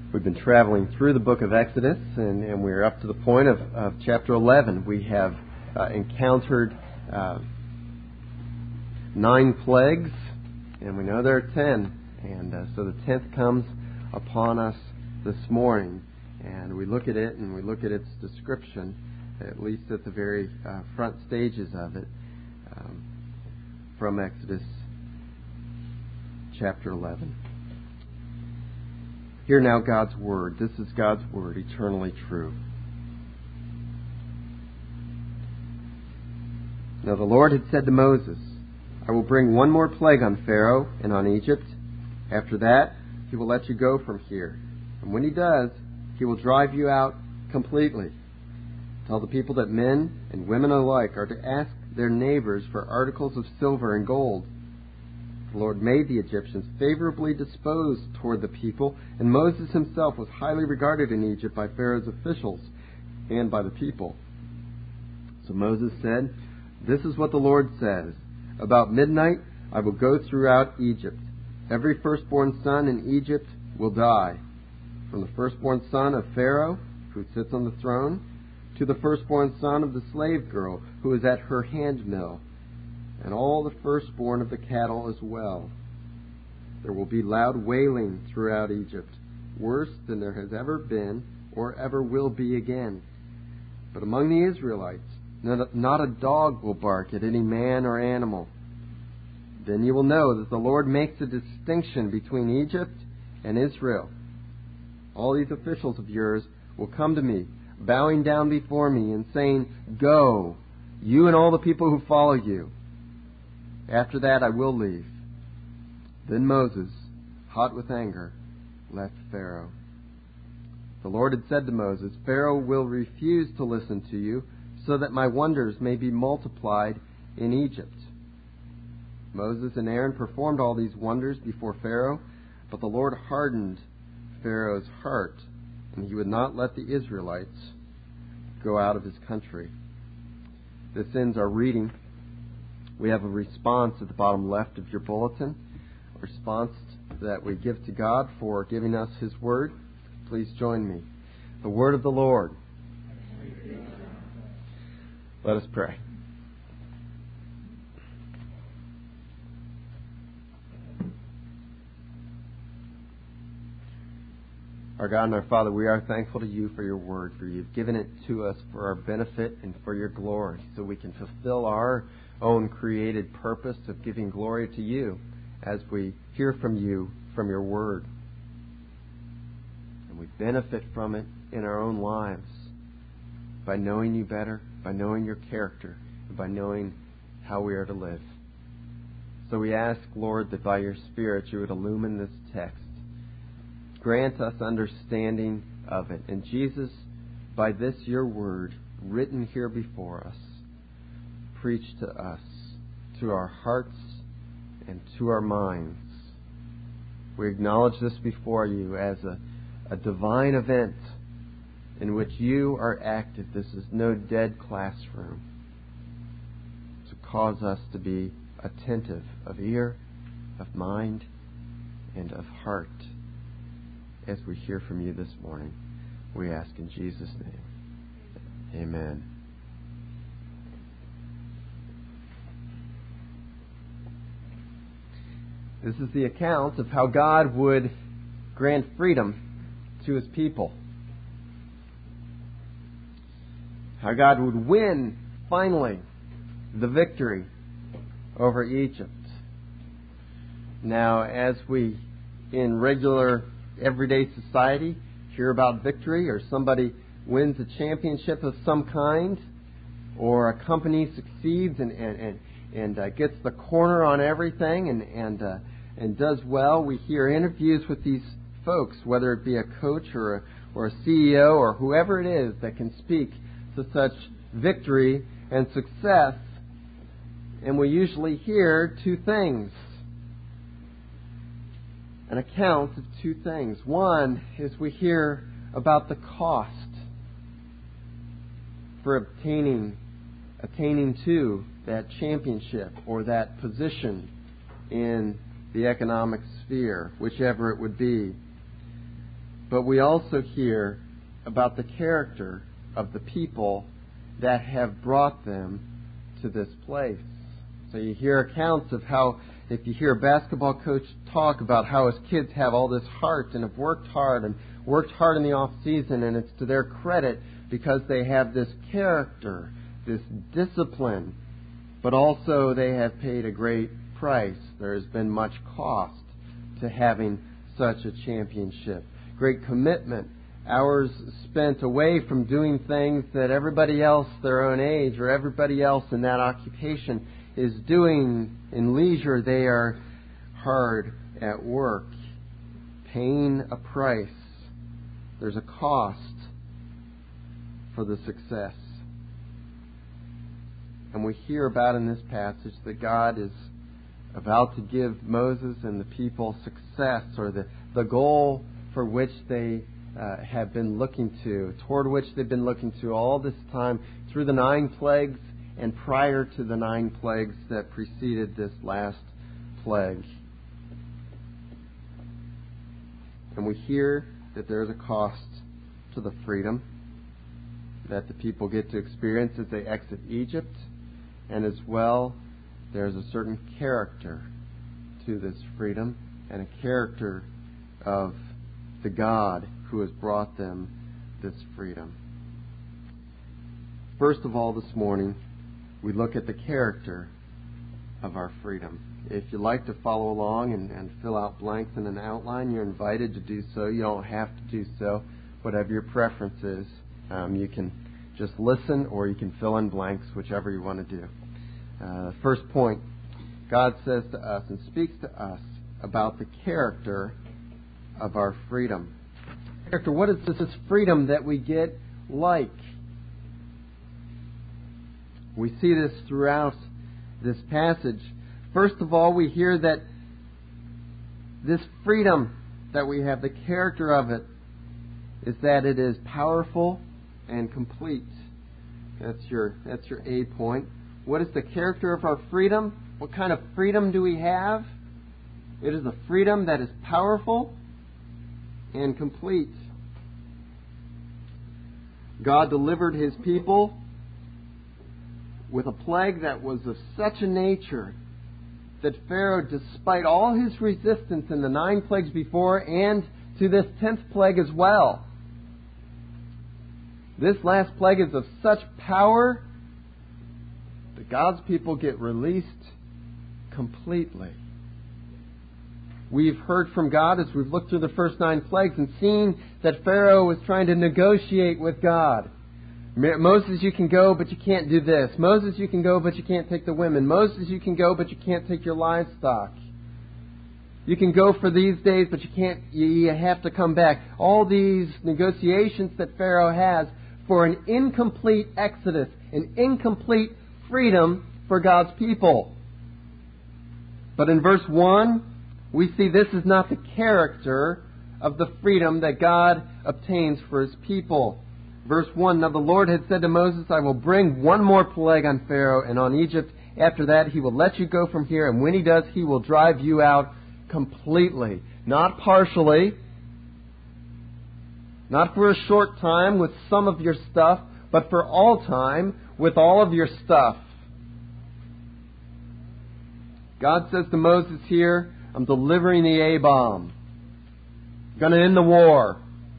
We've been traveling through the book of Exodus, and we're up to the point of chapter 11. We have encountered 9 plagues, and we know there are 10. And so the 10th comes upon us this morning. And we look at it, and we look at its description, at least at the very front stages of it, from Exodus chapter 11. Hear now God's Word. This is God's Word, eternally true. Now the Lord had said to Moses, I will bring one more plague on Pharaoh and on Egypt. After that, he will let you go from here. And when he does, he will drive you out completely. Tell the people that men and women alike are to ask their neighbors for articles of silver and gold. The Lord made the Egyptians favorably disposed toward the people, and Moses himself was highly regarded in Egypt by Pharaoh's officials and by the people. So Moses said, This is what the Lord says. About midnight I will go throughout Egypt. Every firstborn son in Egypt will die, from the firstborn son of Pharaoh, who sits on the throne, to the firstborn son of the slave girl who is at her handmill, and all the firstborn of the cattle as well. There will be loud wailing throughout Egypt, worse than there has ever been or ever will be again. But among the Israelites, not a dog will bark at any man or animal. Then you will know that the Lord makes a distinction between Egypt and Israel. All these officials of yours will come to me, bowing down before me and saying, Go, you and all the people who follow you. After that I will leave. Then Moses, hot with anger, left Pharaoh. The Lord had said to Moses, Pharaoh will refuse to listen to you, so that my wonders may be multiplied in Egypt. Moses and Aaron performed all these wonders before Pharaoh, but the Lord hardened Pharaoh's heart, and he would not let the Israelites go out of his country. This ends our reading. We have a response at the bottom left of your bulletin, a response that we give to God for giving us His Word. Please join me. The Word of the Lord. Let us pray. Our God and our Father, we are thankful to you for your Word, for you've given it to us for our benefit and for your glory, so we can fulfill our own created purpose of giving glory to you as we hear from you, from your Word. And we benefit from it in our own lives by knowing you better, by knowing your character, and by knowing how we are to live. So we ask, Lord, that by your Spirit you would illumine this text. Grant us understanding of it. And Jesus, by this your word, written here before us, preach to us, to our hearts and to our minds. We acknowledge this before you as a divine event in which you are active. This is no dead classroom. To cause us to be attentive of ear, of mind, and of heart. As we hear from you this morning, we ask in Jesus' name. Amen. This is the account of how God would grant freedom to His people. How God would win, finally, the victory over Egypt. Now, as we, in regular everyday society, hear about victory, or somebody wins a championship of some kind, or a company succeeds and gets the corner on everything and does well, we hear interviews with these folks, whether it be a coach or a CEO or whoever it is that can speak to such victory and success. And we usually hear two things. An account of two things. One is we hear about the cost for attaining to that championship or that position in the economic sphere, whichever it would be. but we also hear about the character of the people that have brought them to this place. So you hear accounts of how, if you hear a basketball coach talk about how his kids have all this heart and have worked hard in the off season, and it's to their credit because they have this character, this discipline, but also they have paid a great price. There has been much cost to having such a championship. Great commitment, hours spent away from doing things that everybody else their own age or everybody else in that occupation is doing in leisure. They are hard at work, paying a price. There's a cost for the success. And we hear about in this passage that God is about to give Moses and the people success, or the goal for which they have been looking to, toward which they've been looking to all this time through the 9 plagues and prior to the 9 plagues that preceded this last plague. And we hear that there's a cost to the freedom that the people get to experience as they exit Egypt, and as well there's a certain character to this freedom and a character of the God who has brought them this freedom. First of all, this morning, we look at the character of our freedom. If you'd like to follow along and fill out blanks in an outline, you're invited to do so. You don't have to do so. Whatever your preference is, you can just listen or you can fill in blanks, whichever you want to do. First point, God says to us and speaks to us about the character of our freedom. Character, what is this freedom that we get like? We see this throughout this passage. First of all, we hear that this freedom that we have, the character of it, is that it is powerful and complete. That's your A point. What is the character of our freedom? What kind of freedom do we have? It is a freedom that is powerful and complete. God delivered His people with a plague that was of such a nature that Pharaoh, despite all his resistance in the 9 plagues before and to this 10th plague as well, this last plague is of such power that God's people get released completely. We've heard from God as we've looked through the first 9 plagues and seen that Pharaoh was trying to negotiate with God. Moses, you can go, but you can't do this. Moses, you can go, but you can't take the women. Moses, you can go, but you can't take your livestock. You can go for these days, but you have to come back. All these negotiations that Pharaoh has for an incomplete exodus, an incomplete freedom for God's people. But in verse 1, we see this is not the character of the freedom that God obtains for His people. Verse 1, Now the Lord had said to Moses, I will bring one more plague on Pharaoh and on Egypt. After that, he will let you go from here, and when he does, he will drive you out completely. Not partially, not for a short time with some of your stuff, but for all time with all of your stuff. God says to Moses here, I'm delivering the A-bomb. I'm going to end the war.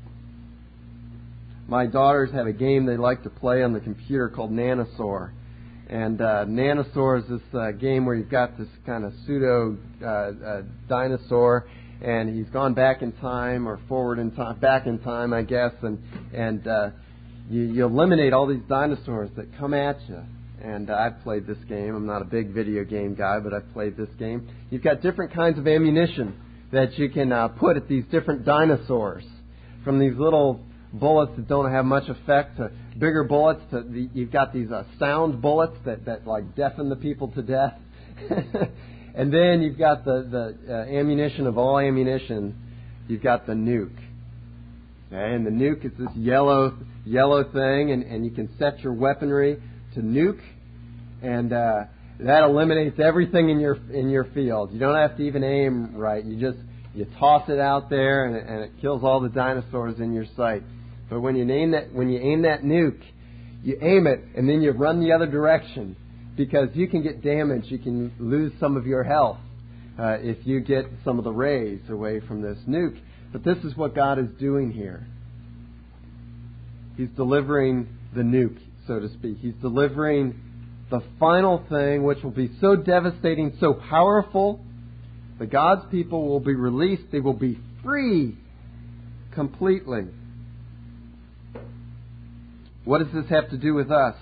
My daughters have a game they like to play on the computer called Nanosaur. And Nanosaur is this game where you've got this kind of pseudo dinosaur, and he's gone back in time or forward in time, back in time, I guess, and you eliminate all these dinosaurs that come at you. And I've played this game. I'm not a big video game guy, but I've played this game. You've got different kinds of ammunition that you can put at these different dinosaurs, from these little bullets that don't have much effect to bigger bullets. You've got these sound bullets that like deafen the people to death. And then you've got the ammunition of all ammunition. You've got the nuke. Okay? And the nuke is this yellow thing, and you can set your weaponry to nuke, and that eliminates everything in your field. You don't have to even aim right. You You toss it out there, and it kills all the dinosaurs in your sight. But when you aim that nuke, you aim it, and then you run the other direction, because you can get damaged. You can lose some of your health if you get some of the rays away from this nuke. But this is what God is doing here. He's delivering the nuke, so to speak. He's delivering the final thing, which will be so devastating, so powerful, that God's people will be released. They will be free completely. What does this have to do with us?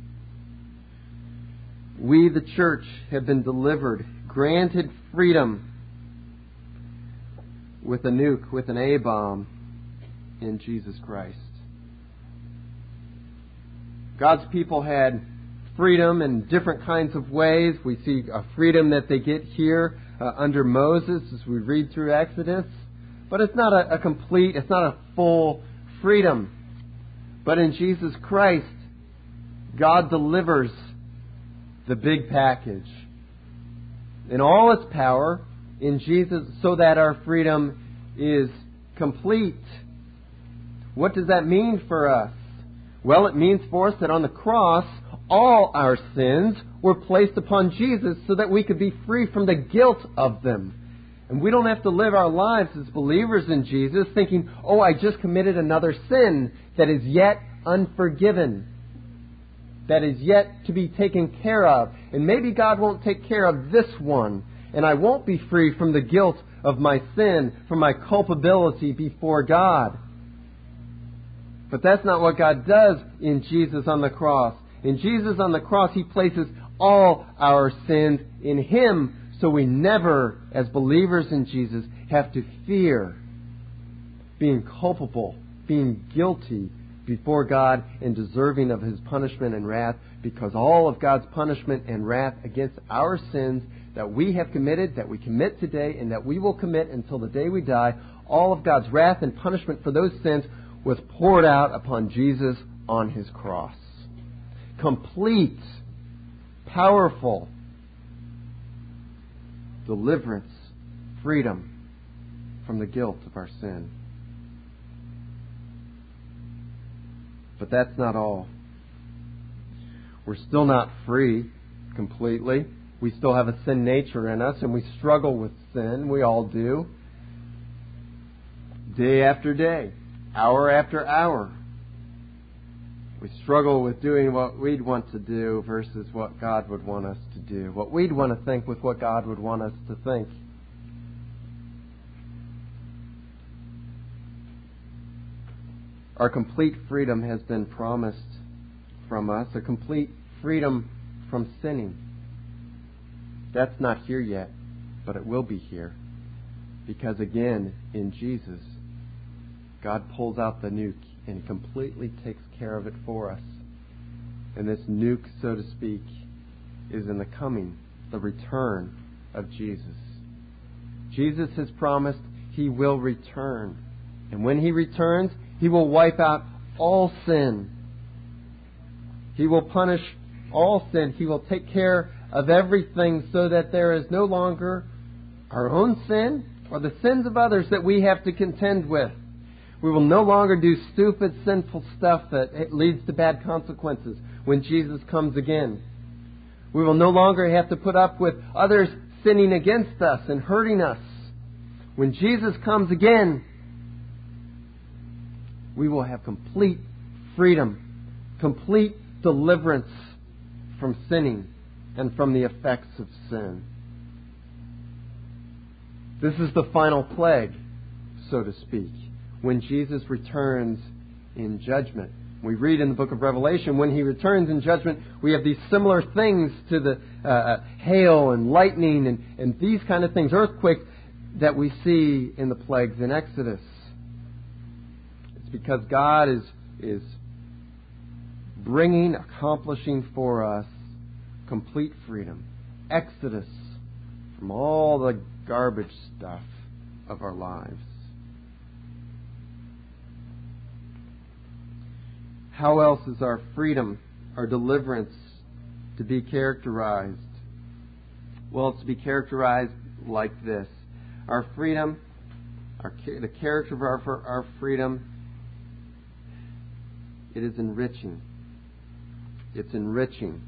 We, the church, have been delivered, granted freedom with a nuke, with an A-bomb in Jesus Christ. God's people had freedom in different kinds of ways. We see a freedom that they get here under Moses as we read through Exodus. But it's not a complete, it's not a full freedom. But in Jesus Christ, God delivers the big package in all its power in Jesus, so that our freedom is complete. What does that mean for us? Well, it means for us that on the cross, all our sins were placed upon Jesus so that we could be free from the guilt of them. And we don't have to live our lives as believers in Jesus thinking, oh, I just committed another sin that is yet unforgiven, that is yet to be taken care of. And maybe God won't take care of this one, and I won't be free from the guilt of my sin, from my culpability before God. But that's not what God does in Jesus on the cross. In Jesus on the cross, He places all our sins in Him, so we never, as believers in Jesus, have to fear being culpable, being guilty before God and deserving of His punishment and wrath, because all of God's punishment and wrath against our sins that we have committed, that we commit today, and that we will commit until the day we die, all of God's wrath and punishment for those sins was poured out upon Jesus on His cross. Complete, powerful deliverance, freedom from the guilt of our sin. But that's not all. We're still not free completely. We still have a sin nature in us, and we struggle with sin. We all do. Day after day, hour after hour. We struggle with doing what we'd want to do versus what God would want us to do. What we'd want to think with what God would want us to think. Our complete freedom has been promised from us. A complete freedom from sinning. That's not here yet, but it will be here. Because again, in Jesus, God pulls out the nuke and He completely takes care of it for us. And this nuke, so to speak, is in the coming, the return of Jesus. Jesus has promised He will return. And when He returns, He will wipe out all sin. He will punish all sin. He will take care of everything so that there is no longer our own sin or the sins of others that we have to contend with. We will no longer do stupid, sinful stuff that leads to bad consequences when Jesus comes again. We will no longer have to put up with others sinning against us and hurting us. When Jesus comes again, we will have complete freedom, complete deliverance from sinning and from the effects of sin. This is the final plague, so to speak, when Jesus returns in judgment. We read in the book of Revelation, when He returns in judgment, we have these similar things to the hail and lightning and these kind of things, earthquakes, that we see in the plagues in Exodus. It's because God is accomplishing for us complete freedom. Exodus from all the garbage stuff of our lives. How else is our freedom, our deliverance, to be characterized? Well, it's to be characterized like this. Our freedom the character of our freedom, it is enriching. It's enriching.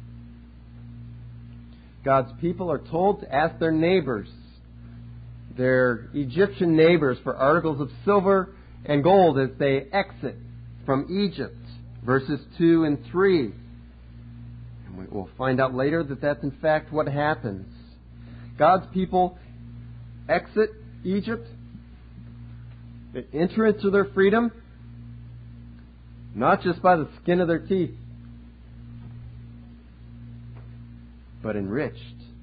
God's people are told to ask their neighbors, their Egyptian neighbors, for articles of silver and gold as they exit from Egypt. Verses 2 and 3. And we'll find out later that that's in fact what happens. God's people exit Egypt. They enter into their freedom, not just by the skin of their teeth, but enriched.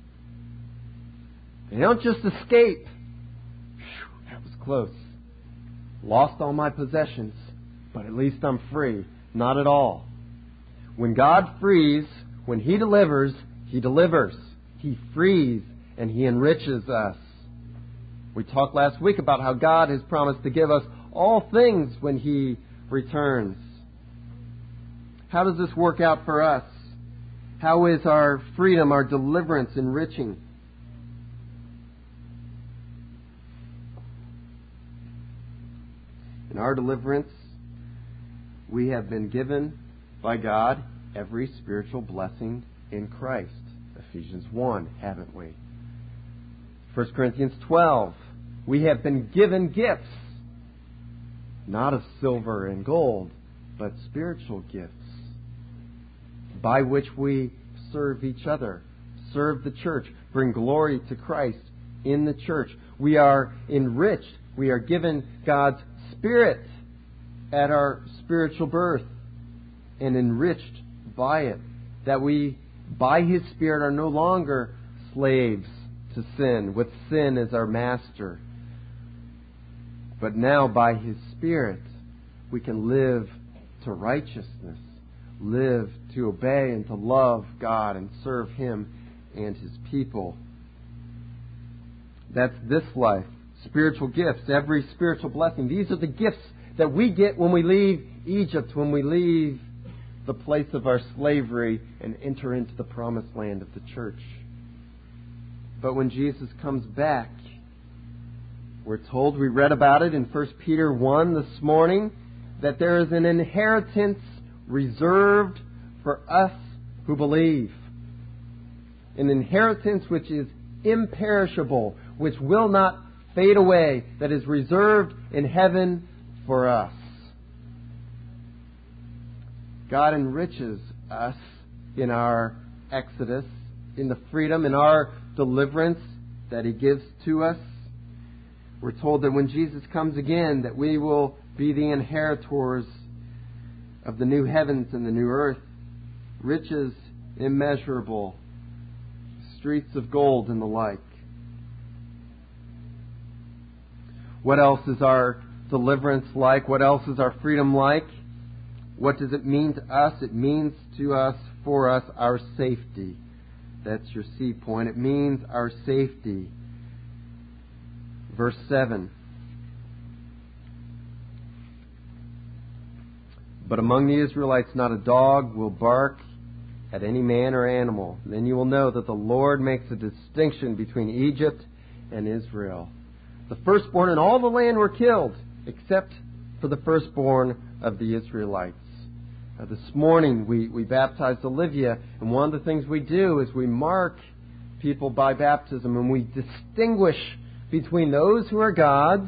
They don't just escape. Whew, that was close. Lost all my possessions, but at least I'm free. Not at all. When God frees, when He delivers, He delivers. He frees and He enriches us. We talked last week about how God has promised to give us all things when He returns. How does this work out for us? How is our freedom, our deliverance enriching? In our deliverance, we have been given by God every spiritual blessing in Christ. Ephesians 1, haven't we? 1 Corinthians 12, we have been given gifts, not of silver and gold, but spiritual gifts, by which we serve each other, serve the church, bring glory to Christ in the church. We are enriched. We are given God's Spirit at our spiritual birth and enriched by it. That we, by His Spirit, are no longer slaves to sin, with sin as our master. But now, by His Spirit, we can live to righteousness, live to obey and to love God and serve Him and His people. That's this life. Spiritual gifts, every spiritual blessing. These are the gifts that we get when we leave Egypt, when we leave the place of our slavery and enter into the promised land of the church. But when Jesus comes back, we're told, we read about it in 1 Peter 1 this morning, that there is an inheritance reserved for us who believe. An inheritance which is imperishable, which will not fade away, that is reserved in heaven for us. God enriches us in our exodus, in the freedom, in our deliverance that He gives to us. We're told that when Jesus comes again, that we will be the inheritors of the new heavens and the new earth, riches immeasurable, streets of gold and the like. What else is our deliverance like? What else is our freedom like? What does it mean to us? It means to us, for us, our safety. That's your C point. It means our safety. Verse 7. But among the Israelites not a dog will bark at any man or animal. Then you will know that the Lord makes a distinction between Egypt and Israel. The firstborn in all the land were killed, except for the firstborn of the Israelites. This morning we baptized Olivia, and one of the things we do is we mark people by baptism, and we distinguish between those who are God's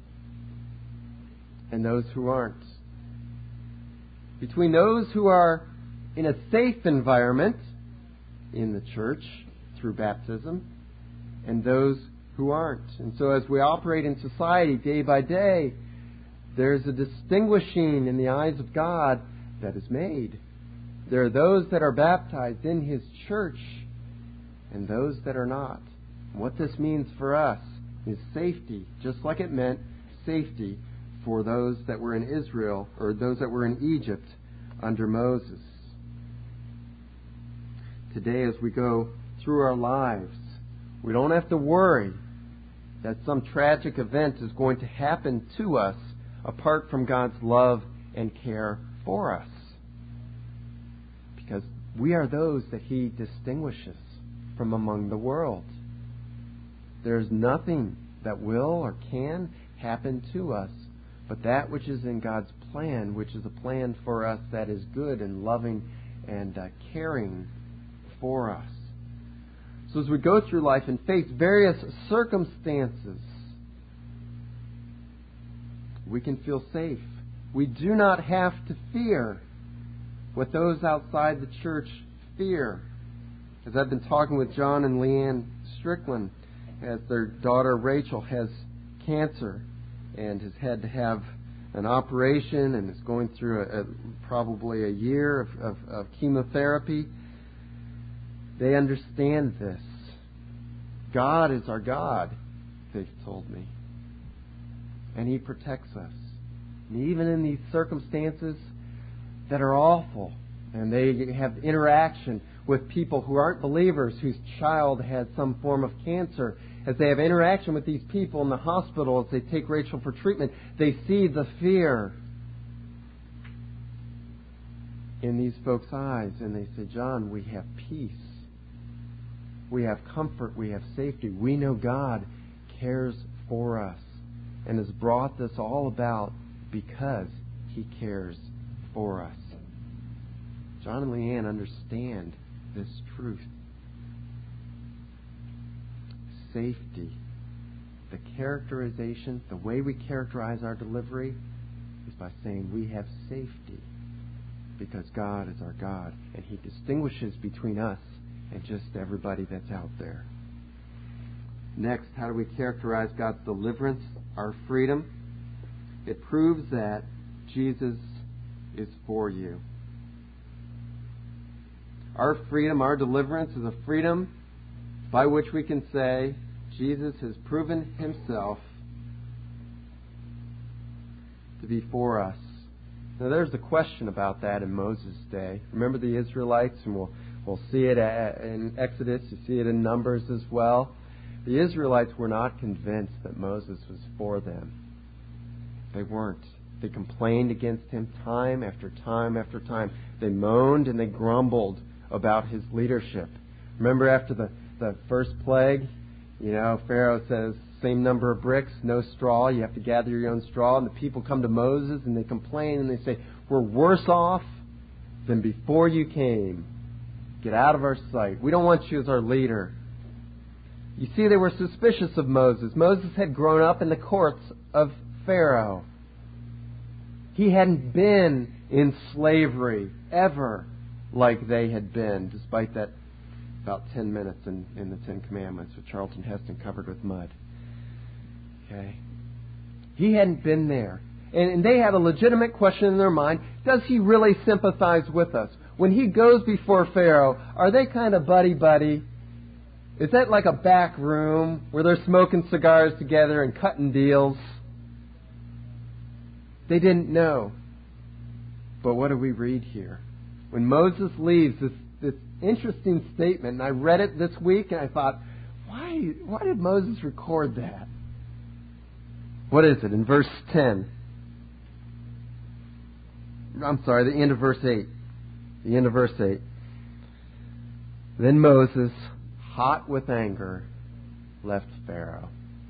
and those who aren't. Between those who are in a safe environment in the church through baptism and those who aren't. And so as we operate in society day by day, there's a distinguishing in the eyes of God that is made. There are those that are baptized in His church and those that are not. And what this means for us is safety, just like it meant safety for those that were in Israel, or those that were in Egypt under Moses. Today, as we go through our lives, we don't have to worry that some tragic event is going to happen to us apart from God's love and care for us. Because we are those that He distinguishes from among the world. There's nothing that will or can happen to us, but that which is in God's plan, which is a plan for us that is good and loving and caring for us. So as we go through life and face various circumstances, we can feel safe. We do not have to fear what those outside the church fear. As I've been talking with John and Leanne Strickland, as their daughter Rachel has cancer and has had to have an operation and is going through probably a year of chemotherapy, they understand this. God is our God, they've told me. And He protects us. And even in these circumstances that are awful, and they have interaction with people who aren't believers, whose child has some form of cancer, as they have interaction with these people in the hospital, as they take Rachel for treatment, they see the fear in these folks' eyes, and they say, John, we have peace. We have comfort. We have safety. We know God cares for us and has brought this all about because He cares for us. John and Leanne understand this truth. Safety. The characterization, the way we characterize our delivery is by saying we have safety because God is our God and He distinguishes between us and just everybody that's out there. Next, how do we characterize God's deliverance, our freedom? It proves that Jesus is for you. Our freedom, our deliverance is a freedom by which we can say Jesus has proven Himself to be for us. Now there's a question about that in Moses' day. Remember the Israelites, and we'll see it in Exodus, you see it in Numbers as well. The Israelites were not convinced that Moses was for them. They weren't. They complained against him time after time after time. They moaned and they grumbled about his leadership. Remember after the first plague, Pharaoh says, same number of bricks, no straw. You have to gather your own straw. And the people come to Moses and they complain and they say, we're worse off than before you came. Get out of our sight. We don't want you as our leader. You see, they were suspicious of Moses. Moses had grown up in the courts of Pharaoh. He hadn't been in slavery ever like they had been, despite that about 10 minutes in the Ten Commandments, which Charlton Heston covered with mud. Okay? He hadn't been there. And they had a legitimate question in their mind. Does he really sympathize with us? When he goes before Pharaoh, are they kind of buddy-buddy? Is that like a back room where they're smoking cigars together and cutting deals? They didn't know. But what do we read here? When Moses leaves, this interesting statement, and I read it this week and I thought, why did Moses record that? What is it? In verse 10. I'm sorry, the end of verse 8. The end of verse 8. Then Moses, hot with anger, left Pharaoh.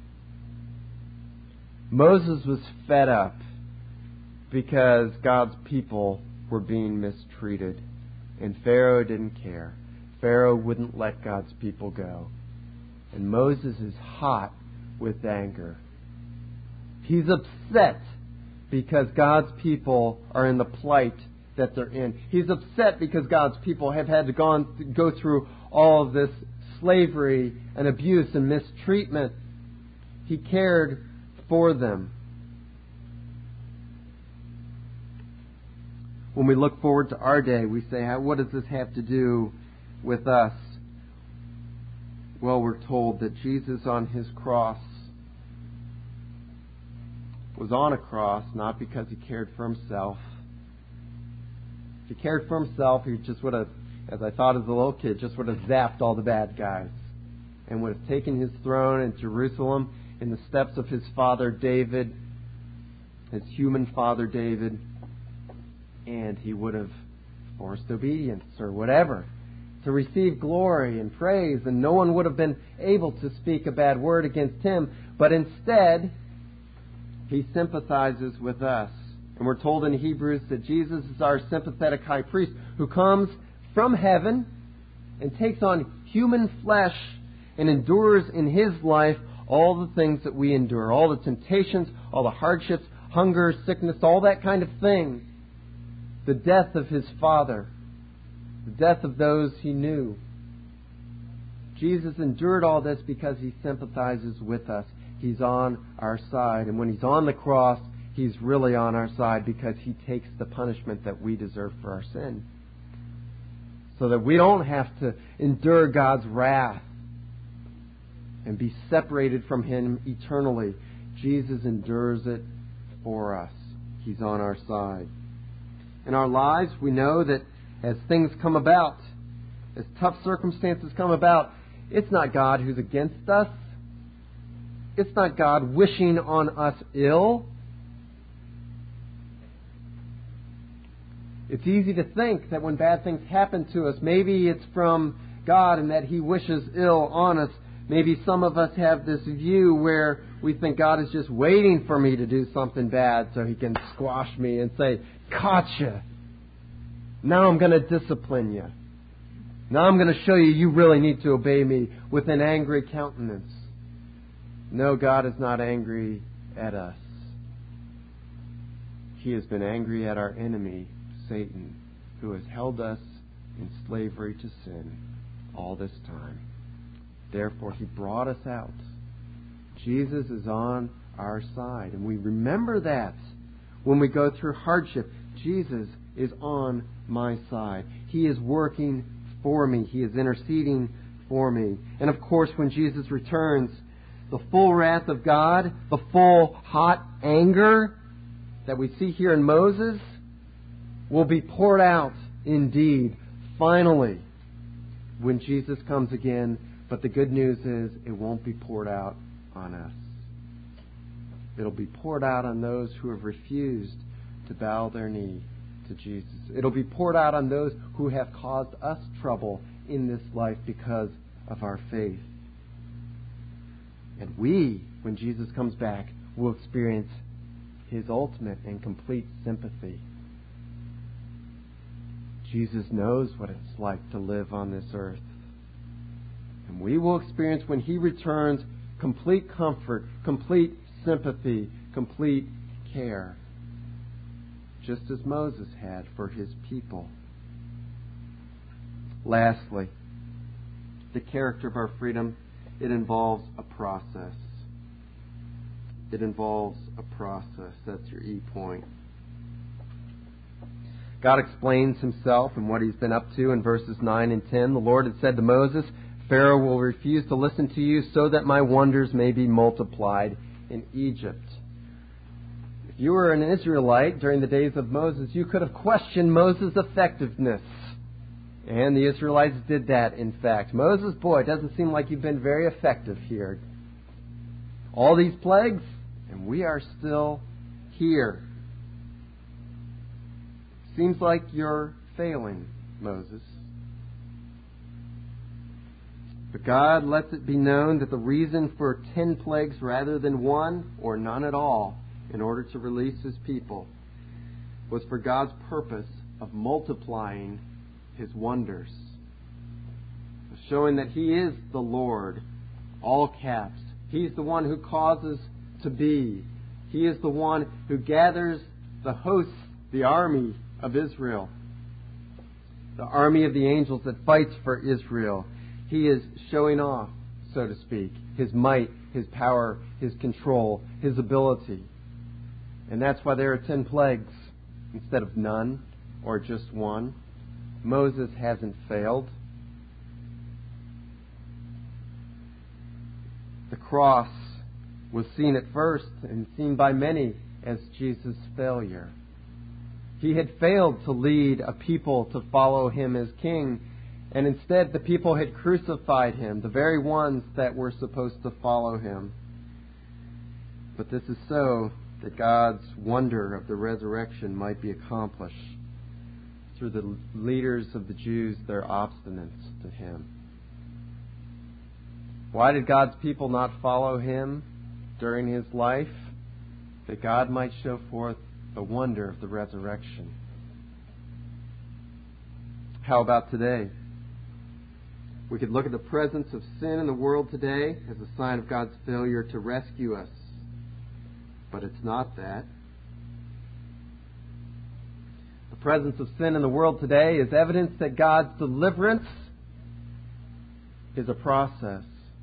Moses was fed up because God's people were being mistreated. And Pharaoh didn't care. Pharaoh wouldn't let God's people go. And Moses is hot with anger. He's upset because God's people are in the plight that they're in. He's upset because God's people have had to go through all of this slavery and abuse and mistreatment. He cared for them. When we look forward to our day, we say, what does this have to do with us? Well, we're told that Jesus on His cross was on a cross not because He cared for Himself. If He cared for Himself, He just would have, as I thought as a little kid, just would have zapped all the bad guys and would have taken His throne in Jerusalem in the steps of His father David, His human father David, and He would have forced obedience or whatever to receive glory and praise, and no one would have been able to speak a bad word against Him. But instead, He sympathizes with us. And we're told in Hebrews that Jesus is our sympathetic high priest who comes from heaven and takes on human flesh and endures in His life all the things that we endure, all the temptations, all the hardships, hunger, sickness, all that kind of thing. The death of His Father, the death of those He knew. Jesus endured all this because He sympathizes with us. He's on our side. And when He's on the cross, He's really on our side because He takes the punishment that we deserve for our sin. So that we don't have to endure God's wrath and be separated from Him eternally. Jesus endures it for us. He's on our side. In our lives, we know that as things come about, as tough circumstances come about, it's not God who's against us. It's not God wishing on us ill. It's easy to think that when bad things happen to us, maybe it's from God and that He wishes ill on us. Maybe some of us have this view where we think God is just waiting for me to do something bad so He can squash me and say, "Gotcha! Now I'm going to discipline you. Now I'm going to show you you really need to obey me," with an angry countenance. No, God is not angry at us. He has been angry at our enemy, Satan, who has held us in slavery to sin all this time. Therefore, He brought us out. Jesus is on our side. And we remember that when we go through hardship. Jesus is on my side. He is working for me. He is interceding for me. And of course, when Jesus returns, the full wrath of God, the full hot anger that we see here in Moses, will be poured out indeed, finally, when Jesus comes again. But the good news is it won't be poured out on us. It'll be poured out on those who have refused to bow their knee to Jesus. It'll be poured out on those who have caused us trouble in this life because of our faith. And we, when Jesus comes back, will experience His ultimate and complete sympathy. Jesus knows what it's like to live on this earth. And we will experience, when He returns, complete comfort, complete sympathy, complete care, just as Moses had for his people. Lastly, the character of our freedom, it involves a process. It involves a process. That's your E point. God explains Himself and what He's been up to in verses 9 and 10. The Lord had said to Moses, "Pharaoh will refuse to listen to you so that my wonders may be multiplied in Egypt." If you were an Israelite during the days of Moses, you could have questioned Moses' effectiveness. And the Israelites did that, in fact. Moses, boy, it doesn't seem like you've been very effective here. All these plagues, and we are still here. Seems like you're failing, Moses. But God lets it be known that the reason for 10 plagues rather than one, or none at all, in order to release His people, was for God's purpose of multiplying His wonders, showing that He is the Lord, all caps. He's the one who causes to be. He is the one who gathers the hosts, the army of Israel, the army of the angels that fights for Israel. He is showing off, so to speak, His might, His power, His control, His ability. And that's why there are 10 plagues instead of none or just one. Moses hasn't failed. The cross was seen at first and seen by many as Jesus' failure. He had failed to lead a people to follow Him as king, and instead the people had crucified Him, the very ones that were supposed to follow Him. But this is so that God's wonder of the resurrection might be accomplished through the leaders of the Jews, their obstinance to Him. Why did God's people not follow Him during His life? that God might show forth the wonder of the resurrection. How about today? We could look at the presence of sin in the world today as a sign of God's failure to rescue us. But it's not that. The presence of sin in the world today is evidence that God's deliverance is a process.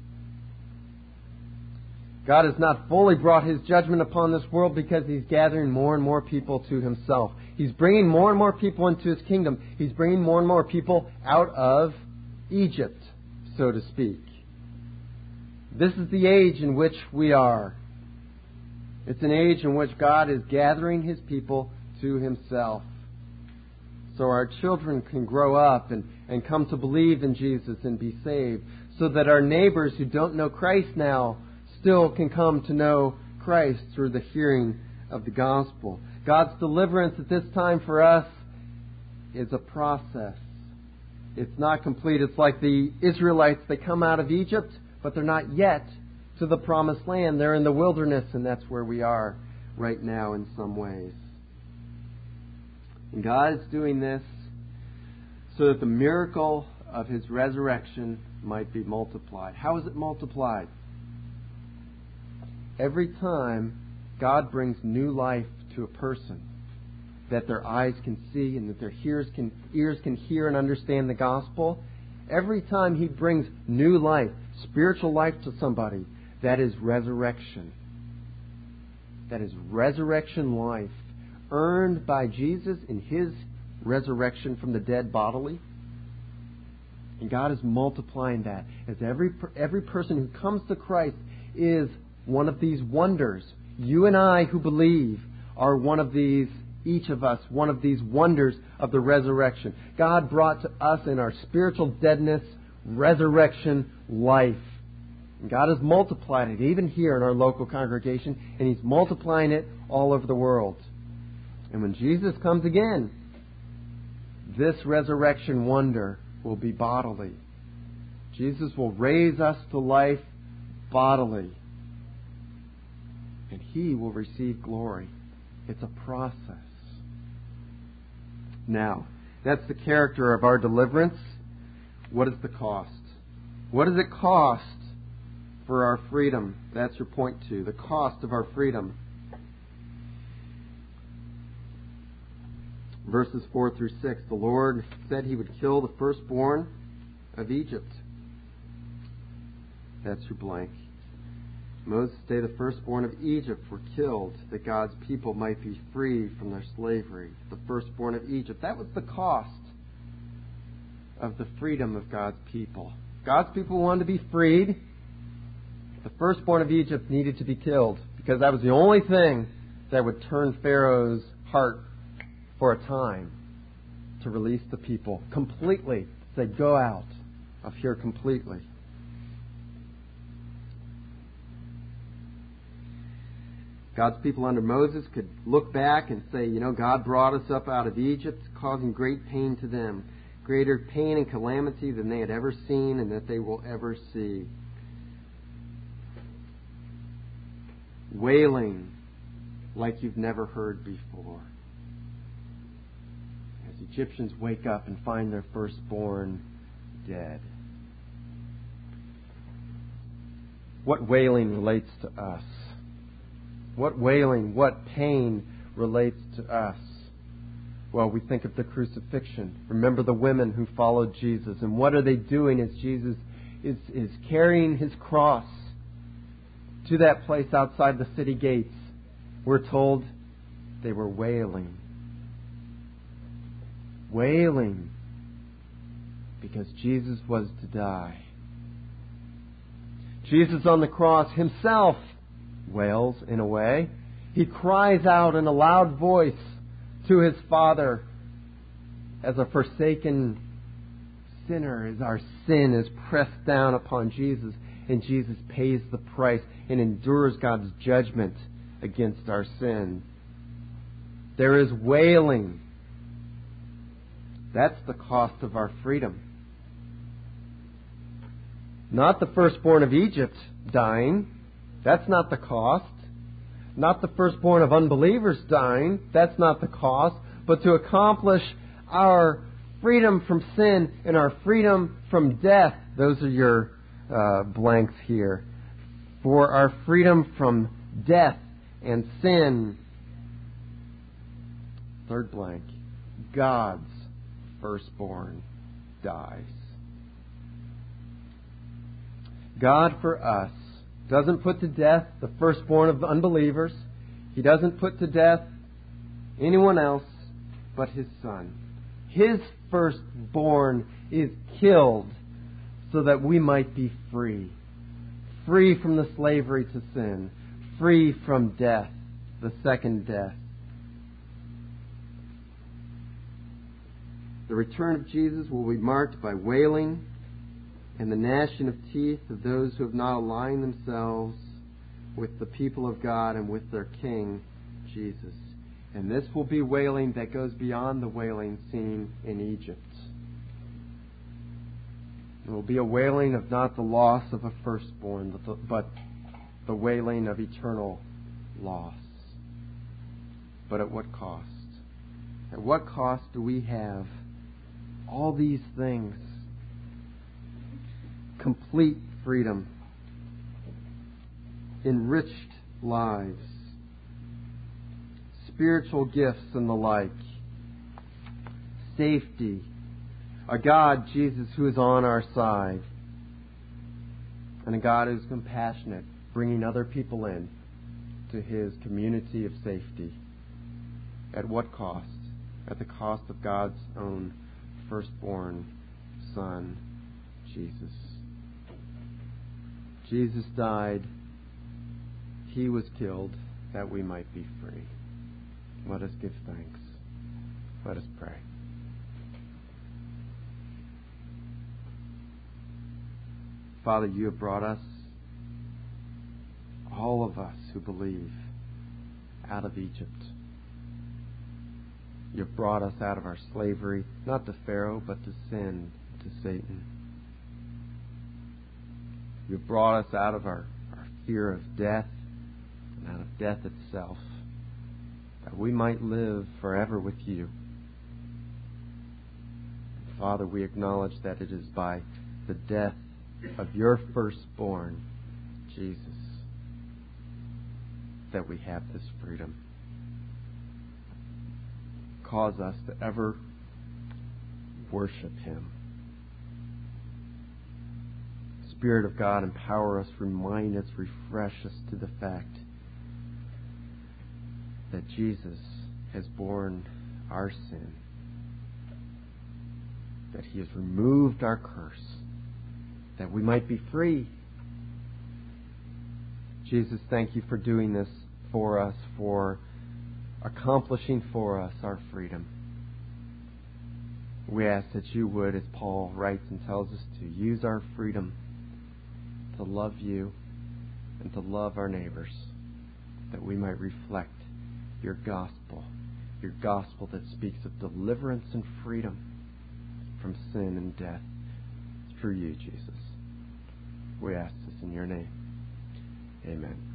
God has not fully brought His judgment upon this world because He's gathering more and more people to Himself. He's bringing more and more people into His kingdom. He's bringing more and more people out of Egypt, so to speak. This is the age in which we are. It's an age in which God is gathering His people to Himself, so our children can grow up and come to believe in Jesus and be saved, so that our neighbors who don't know Christ now still can come to know Christ through the hearing of the gospel. God's deliverance at this time for us is a process. It's not complete. It's like the Israelites. They come out of Egypt, but they're not yet to the promised land. They're in the wilderness, and that's where we are right now in some ways. And God is doing this so that the miracle of His resurrection might be multiplied. How is it multiplied? Every time God brings new life to a person, that their eyes can see and that their ears can hear and understand the gospel, every time He brings new life, spiritual life to somebody, that is resurrection. That is resurrection life earned by Jesus in His resurrection from the dead bodily. And God is multiplying that as every person who comes to Christ is one of these wonders. You and I who believe are one of these, each of us, one of these wonders of the resurrection. God brought to us in our spiritual deadness resurrection life. And God has multiplied it even here in our local congregation, and He's multiplying it all over the world. And when Jesus comes again, this resurrection wonder will be bodily. Jesus will raise us to life bodily. And He will receive glory. It's a process. Now, that's the character of our deliverance. What is the cost? What does it cost for our freedom? That's your point 2. The cost of our freedom. Verses 4 through 6. The Lord said He would kill the firstborn of Egypt. That's your blank. Moses say the firstborn of Egypt were killed, that God's people might be free from their slavery. The firstborn of Egypt. That was the cost of the freedom of God's people. God's people wanted to be freed. The firstborn of Egypt needed to be killed, because that was the only thing that would turn Pharaoh's heart for a time to release the people completely. Say, go out of here completely. God's people under Moses could look back and say, God brought us up out of Egypt, causing great pain to them. Greater pain and calamity than they had ever seen and that they will ever see. Wailing like you've never heard before. As Egyptians wake up and find their firstborn dead. What wailing relates to us? What wailing, what pain relates to us? Well, we think of the crucifixion. Remember the women who followed Jesus. And what are they doing as Jesus is carrying His cross to that place outside the city gates? We're told they were wailing. Wailing because Jesus was to die. Jesus on the cross Himself wails in a way. He cries out in a loud voice to His Father as a forsaken sinner, as our sin is pressed down upon Jesus, and Jesus pays the price and endures God's judgment against our sin. There is wailing. That's the cost of our freedom. Not the firstborn of Egypt dying. That's not the cost. not the firstborn of unbelievers dying, that's not the cost, but to accomplish our freedom from sin and our freedom from death. Those are your blanks here. For our freedom from death and sin. Third blank. God's firstborn dies. God for us doesn't put to death the firstborn of the unbelievers. He doesn't put to death anyone else but His Son. His firstborn is killed so that we might be free. Free from the slavery to sin. Free from death, the second death. The return of Jesus will be marked by wailing and the gnashing of teeth of those who have not aligned themselves with the people of God and with their King, Jesus. And this will be wailing that goes beyond the wailing seen in Egypt. It will be a wailing of not the loss of a firstborn, but the wailing of eternal loss. But at what cost? At what cost do we have all these things? Complete freedom, enriched lives, spiritual gifts and the like, safety, a God, Jesus, who is on our side, and a God who is compassionate, bringing other people in to His community of safety. At what cost? At the cost of God's own firstborn Son, Jesus. Jesus died. He was killed that we might be free. Let us give thanks. Let us pray. Father, You have brought us, all of us who believe, out of Egypt. You have brought us out of our slavery, not to Pharaoh, but to sin, to Satan. You have brought us out of our fear of death and out of death itself, that we might live forever with You. And Father, we acknowledge that it is by the death of Your firstborn, Jesus, that we have this freedom. Cause us to ever worship Him. Spirit of God, empower us, remind us, refresh us to the fact that Jesus has borne our sin, that He has removed our curse, that we might be free. Jesus, thank You for doing this for us, for accomplishing for us our freedom. We ask that You would, as Paul writes and tells us to, use our freedom to love You and to love our neighbors, that we might reflect Your gospel that speaks of deliverance and freedom from sin and death through You, Jesus. We ask this in Your name. Amen.